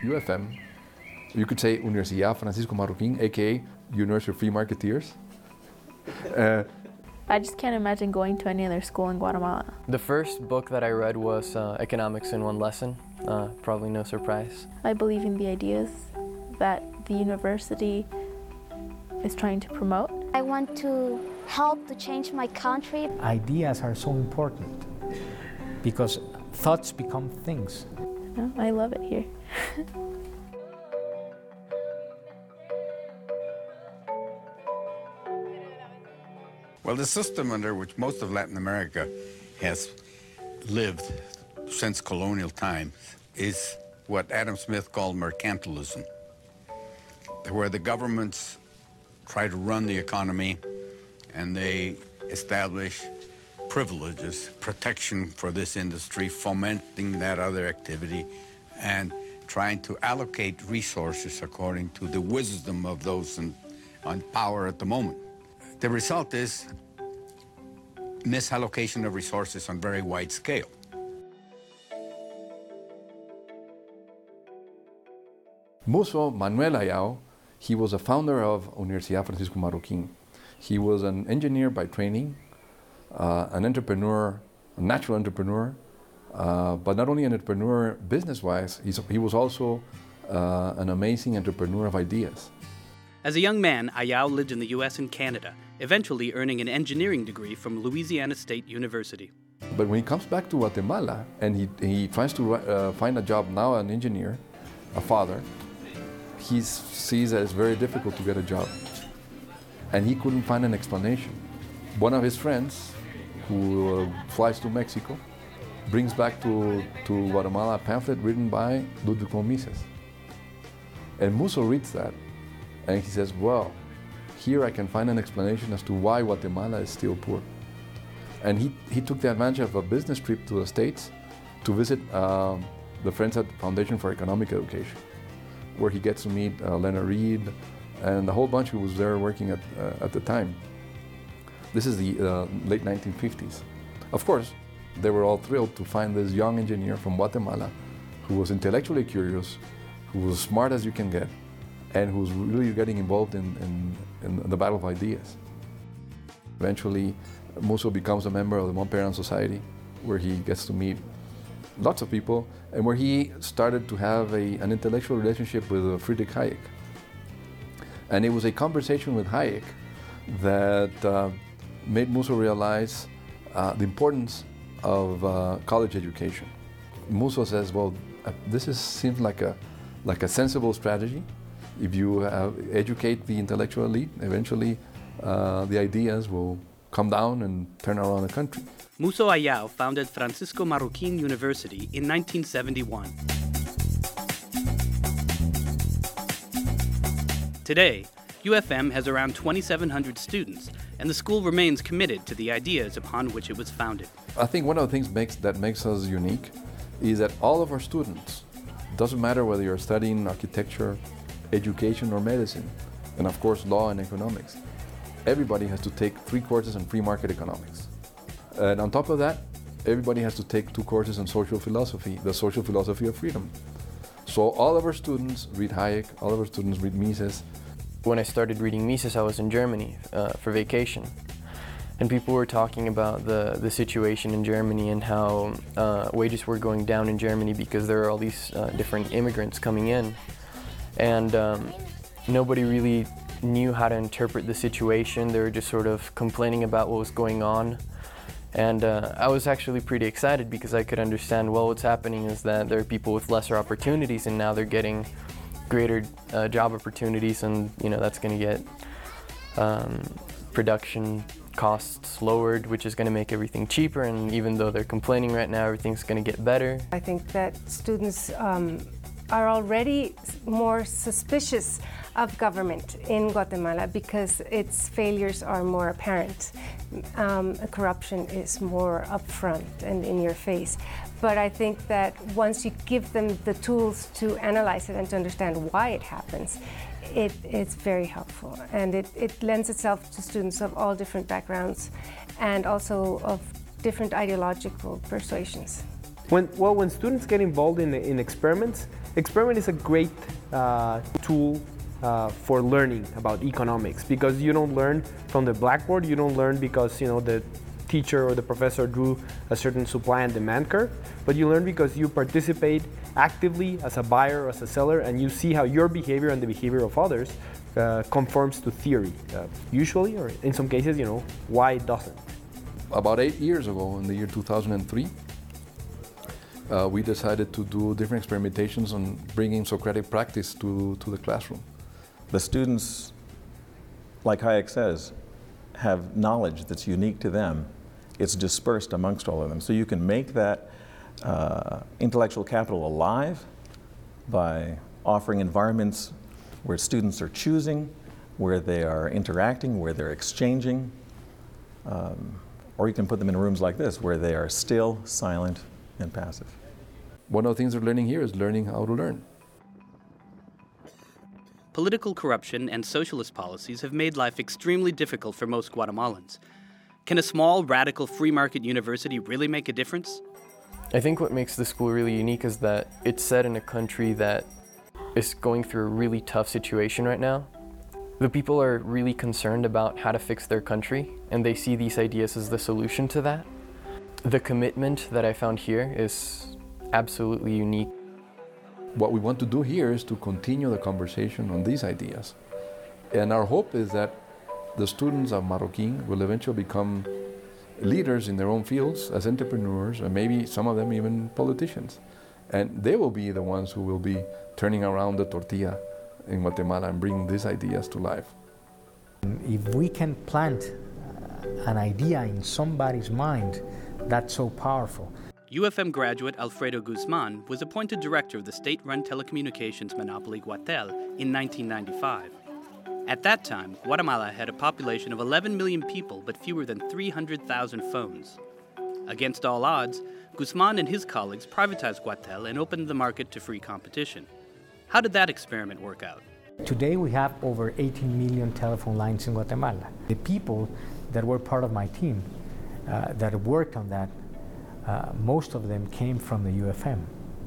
UFM, you could say Universidad Francisco Marroquín, aka University of Free Marketeers. I just can't imagine going to any other school in Guatemala. The first book that I read was Economics in One Lesson, probably no surprise. I believe in the ideas that the university is trying to promote. I want to help to change my country. Ideas are so important because thoughts become things. No, I love it here. Well, the system under which most of Latin America has lived since colonial times is what Adam Smith called mercantilism, where the governments try to run the economy and they establish privileges, protection for this industry, fomenting that other activity, and trying to allocate resources according to the wisdom of those on power at the moment. The result is misallocation of resources on very wide scale. Musso Manuel Ayau, he was a founder of Universidad Francisco Marroquín. He was an engineer by training, an entrepreneur, a natural entrepreneur, but not only an entrepreneur business-wise, he was also an amazing entrepreneur of ideas. As a young man, Ayau lived in the U.S. and Canada, eventually earning an engineering degree from Louisiana State University. But when he comes back to Guatemala and he tries to find a job now, an engineer, a father, he sees that it's very difficult to get a job. And he couldn't find an explanation. One of his friends, who flies to Mexico, brings back to Guatemala a pamphlet written by Ludwig Mises. And Musso reads that, and he says, well, here I can find an explanation as to why Guatemala is still poor. And he took the advantage of a business trip to the States to visit the friends at the Foundation for Economic Education, where he gets to meet Leonard Reed and a whole bunch who was there working at the time. This is the late 1950s. Of course, they were all thrilled to find this young engineer from Guatemala who was intellectually curious, who was smart as you can get, and who was really getting involved in the battle of ideas. Eventually, Musso becomes a member of the Mont Pelerin Society, where he gets to meet lots of people, and where he started to have an intellectual relationship with Friedrich Hayek. And it was a conversation with Hayek that made Musso realize the importance of college education. Musso says, well, this seems like a sensible strategy. If you educate the intellectual elite, eventually the ideas will come down and turn around the country. Musso Ayau founded Francisco Marroquín University in 1971. Today, UFM has around 2,700 students, and the school remains committed to the ideas upon which it was founded. I think one of the things that makes us unique is that all of our students, doesn't matter whether you're studying architecture, education, or medicine, and of course law and economics, everybody has to take 3 courses in free market economics. And on top of that, everybody has to take 2 courses in social philosophy, the social philosophy of freedom. So all of our students read Hayek, all of our students read Mises. When I started reading Mises, I was in Germany for vacation. And people were talking about the situation in Germany and how wages were going down in Germany because there are all these different immigrants coming in. And nobody really knew how to interpret the situation. They were just sort of complaining about what was going on. And I was actually pretty excited because I could understand, well, what's happening is that there are people with lesser opportunities and now they're getting greater job opportunities, and that's going to get production costs lowered, which is going to make everything cheaper, and even though they're complaining right now, everything's going to get better. I think that students are already more suspicious of government in Guatemala because its failures are more apparent. Corruption is more upfront and in your face. But I think that once you give them the tools to analyze it and to understand why it happens, it's very helpful. And it lends itself to students of all different backgrounds and also of different ideological persuasions. When students get involved in experiments, Experiment is a great tool for learning about economics, because you don't learn from the blackboard. You don't learn because the teacher or the professor drew a certain supply and demand curve, but you learn because you participate actively as a buyer or as a seller, and you see how your behavior and the behavior of others conforms to theory. Usually, or in some cases, why it doesn't. About 8 years ago, in the year 2003, we decided to do different experimentations on bringing Socratic practice to the classroom. The students, like Hayek says, have knowledge that's unique to them. It's dispersed amongst all of them. So you can make that intellectual capital alive by offering environments where students are choosing, where they are interacting, where they're exchanging. Or you can put them in rooms like this, where they are still, silent, and passive. One of the things they're learning here is learning how to learn. Political corruption and socialist policies have made life extremely difficult for most Guatemalans. Can a small, radical, free market university really make a difference? I think what makes the school really unique is that it's set in a country that is going through a really tough situation right now. The people are really concerned about how to fix their country, and they see these ideas as the solution to that. The commitment that I found here is absolutely unique. What we want to do here is to continue the conversation on these ideas. And our hope is that the students of Marroquín will eventually become leaders in their own fields as entrepreneurs, and maybe some of them even politicians. And they will be the ones who will be turning around the tortilla in Guatemala and bringing these ideas to life. If we can plant an idea in somebody's mind, that's so powerful. UFM graduate Alfredo Guzman was appointed director of the state-run telecommunications monopoly Guatel in 1995. At that time, Guatemala had a population of 11 million people but fewer than 300,000 phones. Against all odds, Guzman and his colleagues privatized Guatel and opened the market to free competition. How did that experiment work out? Today we have over 18 million telephone lines in Guatemala. The people that were part of my team that worked on that, most of them came from the UFM.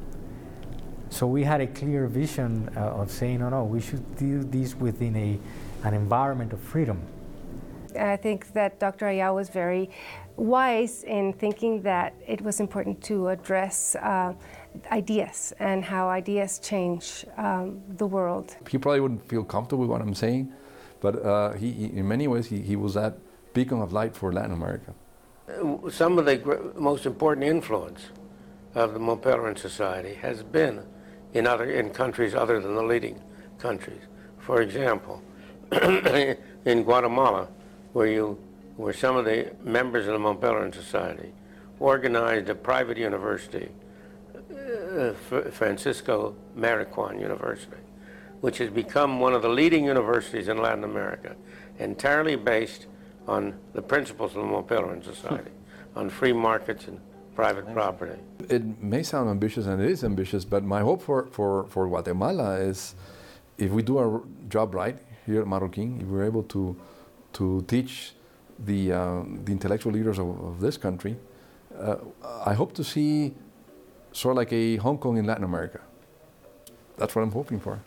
So we had a clear vision of saying, no, we should do this within an environment of freedom. I think that Dr. Ayala was very wise in thinking that it was important to address ideas and how ideas change the world. He probably wouldn't feel comfortable with what I'm saying, but he in many ways, he was that beacon of light for Latin America. Some of the most important influence of the Mont Pelerin Society has been in countries other than the leading countries. For example, in Guatemala, where some of the members of the Mont Pelerin Society organized a private university, Francisco Mariquan University, which has become one of the leading universities in Latin America, entirely based on the principles of the Mont Pelerin Society, on free markets and private property. It may sound ambitious, and it is ambitious, but my hope for Guatemala is, if we do our job right here at Marroquín, if we're able to teach the intellectual leaders of this country, I hope to see sort of like a Hong Kong in Latin America. That's what I'm hoping for.